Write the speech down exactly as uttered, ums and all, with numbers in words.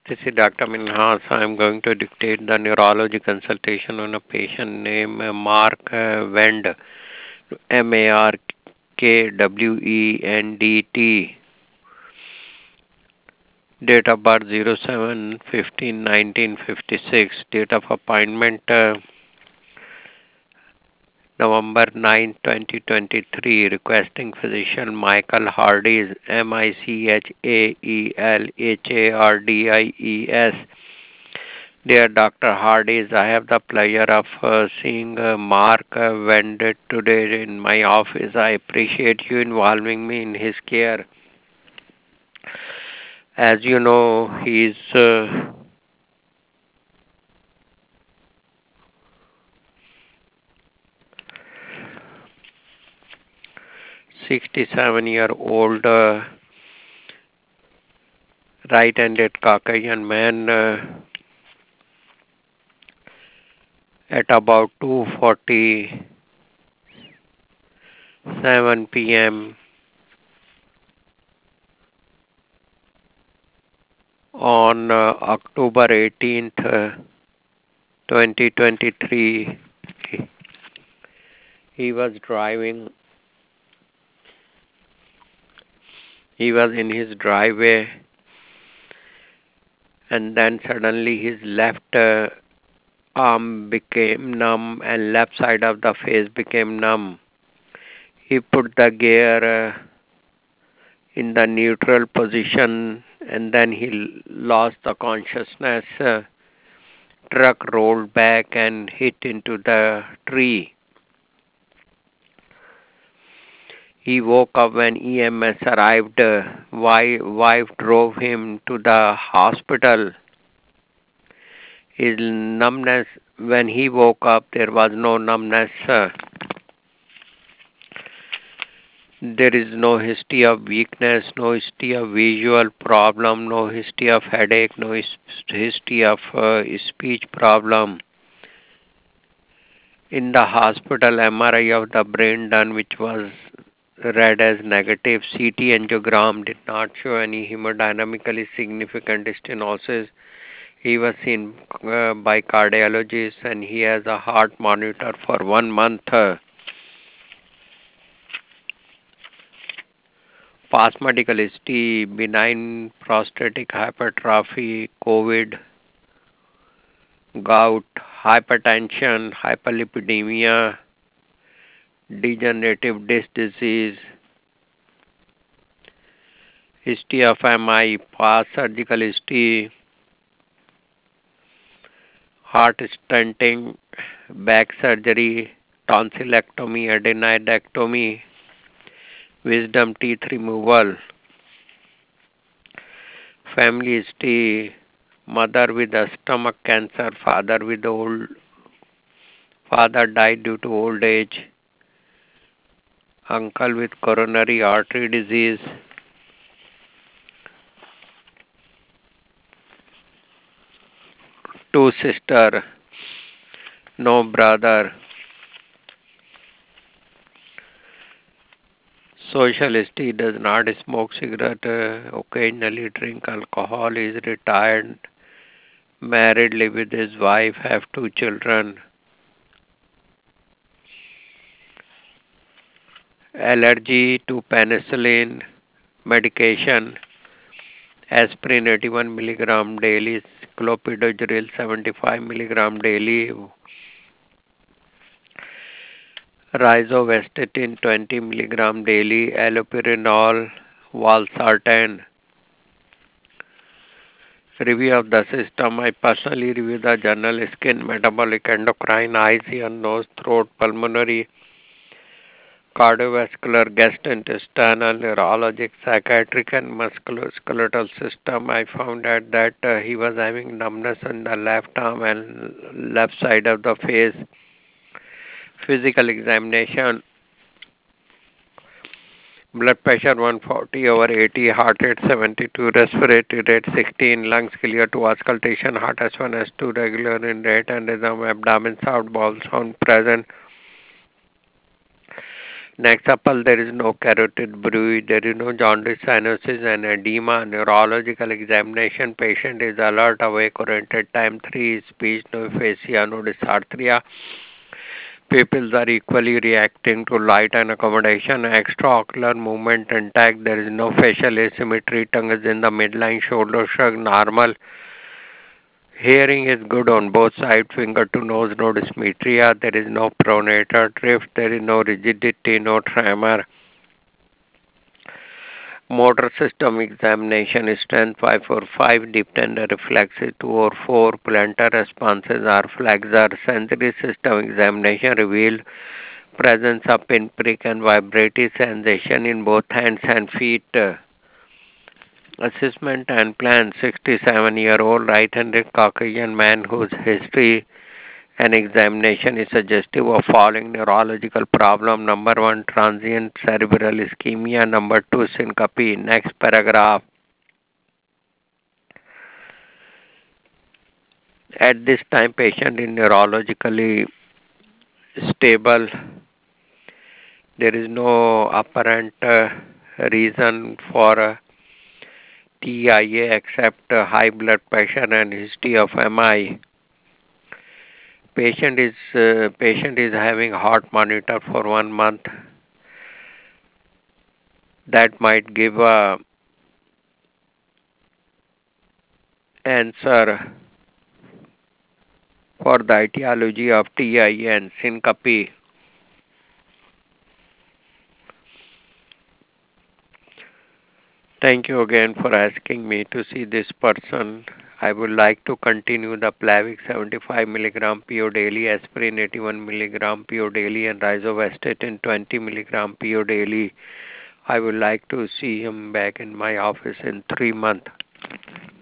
This is Doctor Minhas. I am going to dictate the neurology consultation on a patient named uh, Mark uh, Wend, M A R K W E N D T. Date of birth zero seven fifteen nineteen fifty-six. Date of appointment uh, November ninth, twenty twenty-three. Requesting physician Michael Hardies, M I C H A E L H A R D I E S. Dear Doctor Hardies, I have the pleasure of uh, seeing uh, Mark uh, Vendit today in my office. I appreciate you involving me in his care. As you know, he is uh, sixty-seven year old uh, right-handed Caucasian man uh, at about two forty-seven p m on uh, October eighteenth, uh, twenty twenty-three. He, he was driving, he was in his driveway, and then suddenly his left uh, arm became numb and left side of the face became numb. He put the gear uh, in the neutral position and then he lost the consciousness. Uh, truck rolled back and hit into the tree. He woke up when E M S arrived. Uh, wife, wife drove him to the hospital. His numbness, when he woke up, there was no numbness. Uh, there is no history of weakness, no history of visual problem, no history of headache, no history of uh, speech problem. In the hospital, M R I of the brain done, which was read as negative. C T angiogram did not show any hemodynamically significant stenosis. He was seen uh, by cardiologist and he has a heart monitor for one month. Uh, past medical history, benign prostatic hypertrophy, COVID, gout, hypertension, hyperlipidemia, degenerative disc disease, history of M I, past surgical history, heart stenting, back surgery, tonsillectomy, adenidectomy, wisdom teeth removal, family history, mother with a stomach cancer, father with old, father died due to old age, uncle with coronary artery disease, two sister, no brother, social history does not smoke cigarette, uh, occasionally drink alcohol, is retired, married, live with his wife, have two children, allergy to penicillin medication, aspirin eighty-one milligram daily, clopidogrel seventy-five milligram daily, rizovastatin twenty milligram daily, allopurinol, valsartan. Review of the system. I personally review the journal skin, metabolic, endocrine, eyes, ear, nose, throat, pulmonary, cardiovascular, gastrointestinal, neurologic, psychiatric, and musculoskeletal system. I found out that uh, he was having numbness in the left arm and left side of the face. Physical examination. Blood pressure one forty over eighty, heart rate seventy-two, respiratory rate sixteen, lungs clear to auscultation, heart S one, S two regular in rate and rhythm, abdomen sound, bowel sound present. Next supple, there is no carotid bruit, there is no jaundice, cyanosis, and edema. Neurological examination, patient is alert, awake, oriented. Time three, speech, no aphasia, no dysarthria. Pupils are equally reacting to light and accommodation. Extraocular movement intact. There is no facial asymmetry. Tongue is in the midline. Shoulder shrug normal. Hearing is good on both sides. Finger to nose. No dysmetria. There is no pronator drift. There is no rigidity. No tremor. Motor system examination strength five four five, deep tender reflexes two or four, plantar responses are flexor. Sensory system examination revealed presence of pinprick and vibratory sensation in both hands and feet. Assessment and plan, sixty-seven year old right-handed Caucasian man whose history and examination is suggestive of following neurological problem. Number one, transient cerebral ischemia. Number two, syncope. Next paragraph. At this time, patient is neurologically stable. There is no apparent uh, reason for uh, T I A except uh, high blood pressure and history of M I. Patient is uh, patient is having heart monitor for one month. That might give a answer for the etiology of T I A and syncope. Thank you again for asking me to see this person. I would like to continue the Plavix seventy-five milligram P O daily, aspirin eighty-one milligram P O daily, and rizovastatin twenty milligram P O daily. I would like to see him back in my office in three months.